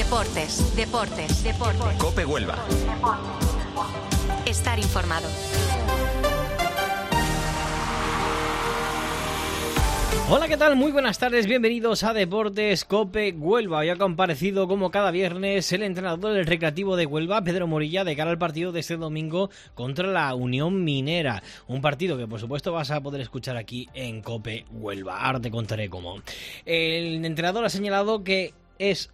Deportes. COPE Huelva. Estar informado. Hola, ¿qué tal? Muy buenas tardes, bienvenidos a Deportes COPE Huelva. Hoy ha comparecido como cada viernes el entrenador del Recreativo de Huelva, Pedro Morilla, de cara al partido de este domingo contra la Unión Minera. Un partido que por supuesto vas a poder escuchar aquí en COPE Huelva. Ahora te contaré cómo. El entrenador ha señalado que es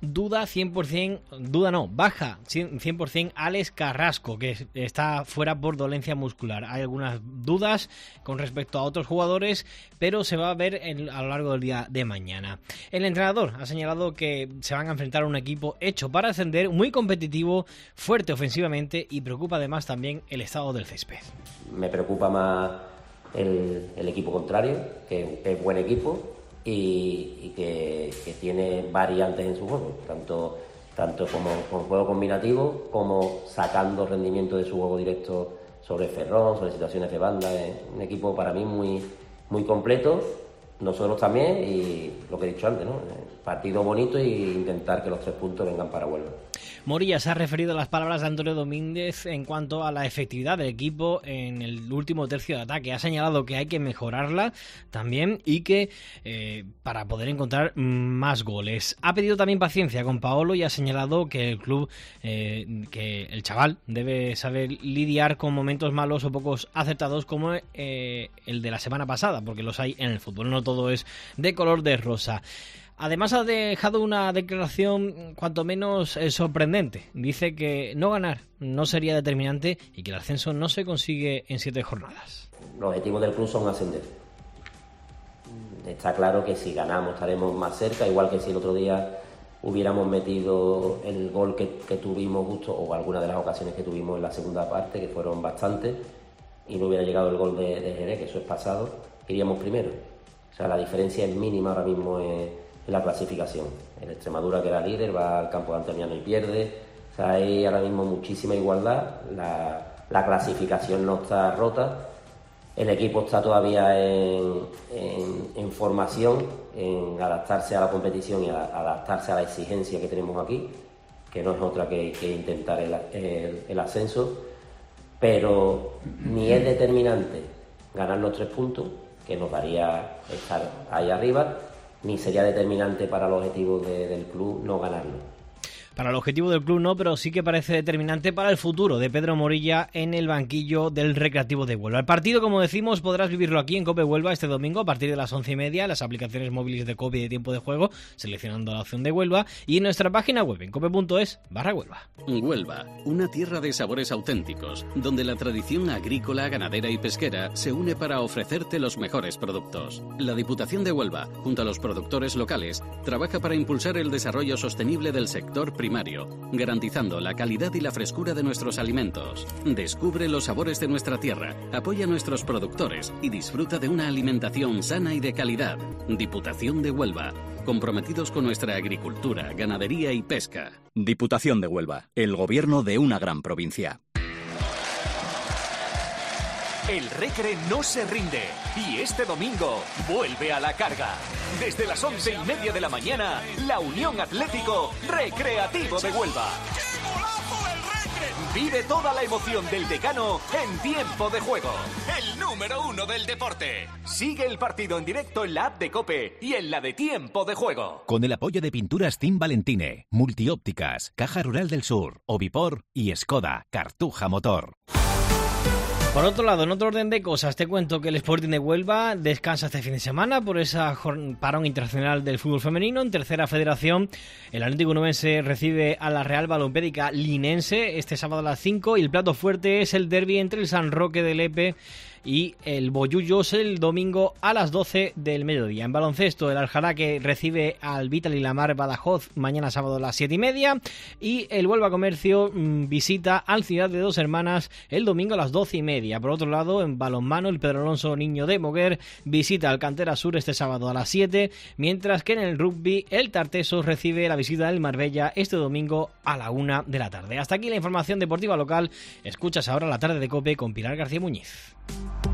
baja 100% Alex Carrasco, que está fuera por dolencia muscular. Hay algunas dudas con respecto a otros jugadores, pero se va a ver a lo largo del día de mañana. El entrenador ha señalado que se van a enfrentar a un equipo hecho para ascender, muy competitivo, fuerte ofensivamente, y preocupa además también el estado del césped. Me preocupa más el equipo contrario, que es buen equipo y que tiene variantes en su juego, tanto como con juego combinativo, como sacando rendimiento de su juego directo sobre Ferrón, sobre situaciones de banda. Es un equipo para mí muy completo, nosotros también, y lo que he dicho antes, ¿no? Partido bonito e intentar que los 3 puntos vengan para Huelva. Morilla se ha referido a las palabras de Antonio Domínguez en cuanto a la efectividad del equipo en el último tercio de ataque. Ha señalado que hay que mejorarla también y que para poder encontrar más goles. Ha pedido también paciencia con Paolo y ha señalado que el club, que el chaval debe saber lidiar con momentos malos o pocos acertados como el de la semana pasada, porque los hay en el fútbol, no todo es de color de rosa. Además ha dejado una declaración cuanto menos sorprendente. Dice que no ganar no sería determinante y que el ascenso no se consigue en 7 jornadas. Los objetivos del club son ascender. Está claro que si ganamos estaremos más cerca, igual que si el otro día hubiéramos metido el gol que tuvimos justo, o alguna de las ocasiones que tuvimos en la segunda parte, que fueron bastantes, y no hubiera llegado el gol de Jerez, que eso es pasado, iríamos primero. O sea, la diferencia es mínima ahora mismo en la clasificación. El Extremadura, que era líder, va al campo de Antoniano y pierde. O sea, hay ahora mismo muchísima igualdad. La clasificación no está rota. El equipo está todavía en formación, en adaptarse a la competición y adaptarse a la exigencia que tenemos aquí, que no es otra que intentar el ascenso. Pero ni es determinante ganar los 3 puntos, que nos daría estar ahí arriba, ni sería determinante para los objetivos del club no ganarlo. Para el objetivo del club no, pero sí que parece determinante para el futuro de Pedro Morilla en el banquillo del Recreativo de Huelva. El partido, como decimos, podrás vivirlo aquí en COPE Huelva este domingo a partir de las 11:30, las aplicaciones móviles de COPE y de tiempo de juego, seleccionando la opción de Huelva, y en nuestra página web en cope.es/Huelva. Huelva, una tierra de sabores auténticos, donde la tradición agrícola, ganadera y pesquera se une para ofrecerte los mejores productos. La Diputación de Huelva, junto a los productores locales, trabaja para impulsar el desarrollo sostenible del sector primario, garantizando la calidad y la frescura de nuestros alimentos. Descubre los sabores de nuestra tierra, apoya a nuestros productores y disfruta de una alimentación sana y de calidad. Diputación de Huelva, comprometidos con nuestra agricultura, ganadería y pesca. Diputación de Huelva, el gobierno de una gran provincia. El Recre no se rinde y este domingo vuelve a la carga. Desde las 11:30 de la mañana, la Unión Atlético Recreativo de Huelva. Vive toda la emoción del decano en tiempo de juego. El número 1 del deporte. Sigue el partido en directo en la app de COPE y en la de tiempo de juego. Con el apoyo de Pinturas Team Valentine, Multiópticas, Caja Rural del Sur, Ovipor y Skoda, Cartuja Motor. Por otro lado, en otro orden de cosas, te cuento que el Sporting de Huelva descansa este fin de semana por esa parón internacional del fútbol femenino. En tercera federación, el Atlético Nubense recibe a la Real Balompédica Linense este sábado a las 5 y el plato fuerte es el derbi entre el San Roque de Lepe y el Bollullos el domingo a las 12 del mediodía. En baloncesto, el Aljaraque recibe al Vital y Lamar Badajoz mañana sábado a las 7:30 y el Huelva Comercio visita al Ciudad de Dos Hermanas el domingo a las 12:30. Por otro lado, en balonmano, el Pedro Alonso Niño de Moguer visita al Cantera Sur este sábado a las 7, mientras que en el rugby, el Tartesos recibe la visita del Marbella este domingo a la 1 de la tarde. Hasta aquí la información deportiva local. Escuchas ahora La Tarde de COPE con Pilar García Muñiz.